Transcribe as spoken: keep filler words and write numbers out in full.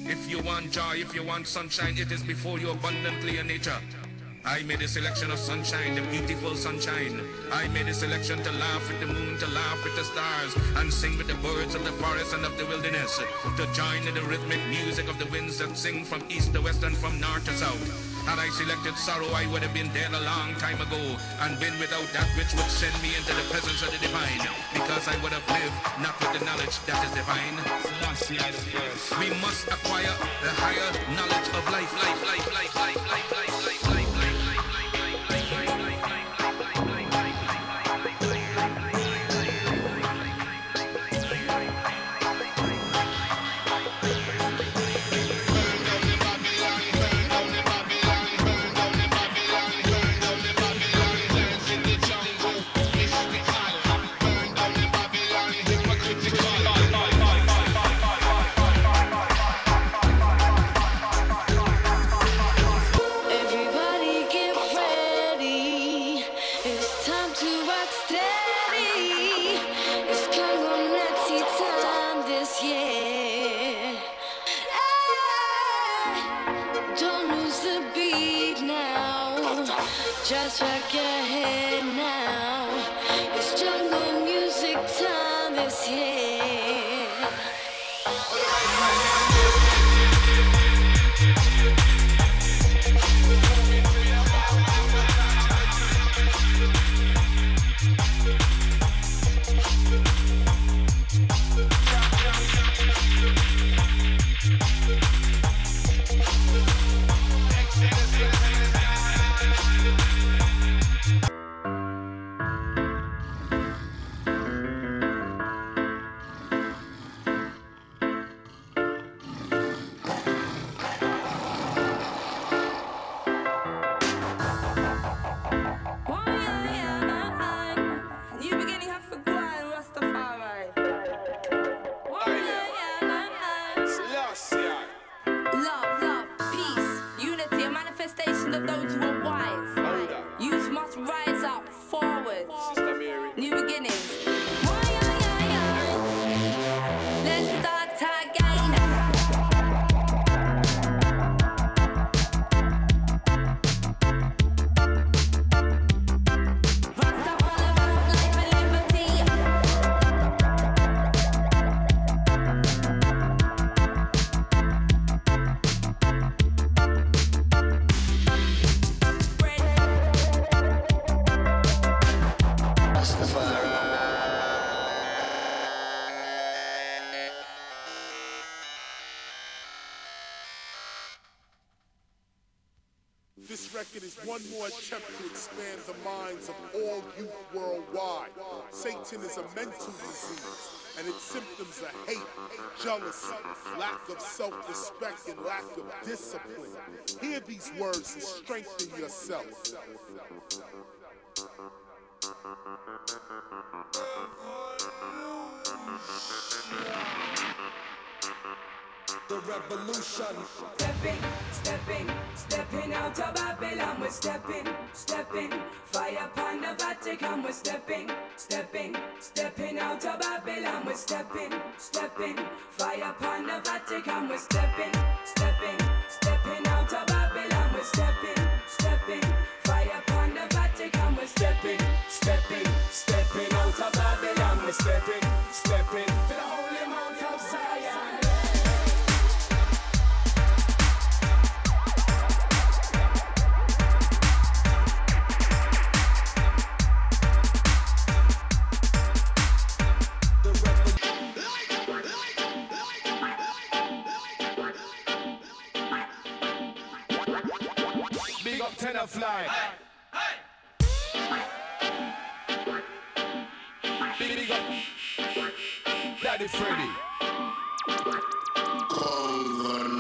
If you want joy, if you want sunshine, it is before you abundantly in nature. I made a selection of sunshine, the beautiful sunshine. I made a selection to laugh with the moon, to laugh with the stars, and sing with the birds of the forest and of the wilderness, to join in the rhythmic music of the winds that sing from east to west and from north to south. Had I selected sorrow, I would have been dead a long time ago, and been without that which would send me into the presence of the divine, because I would have lived not with the knowledge that is divine. We must acquire the higher knowledge of life, life, life, life, life, life, life, life, life. Just rock your head now. It's jungle music time this year. This record is one more attempt to expand the minds of all youth worldwide. Satan is a mental disease, and its symptoms are hate, jealousy, lack of self-respect, and lack of discipline. Hear these words and strengthen yourself. The revolution. Stepping, stepping, stepping out of Babylon. We're stepping, stepping. Fire upon the Vatican. We're stepping, stepping, stepping out of Babylon. We're stepping, stepping. Fire upon the Vatican. We're stepping, stepping, stepping out of Babylon. We're stepping, stepping. Fire upon the Vatican. We're stepping, stepping, stepping out of Babylon. We're stepping, stepping to the holy mount of Zion. Tenafly. Hey, hey. Big, big up. Daddy Freddy.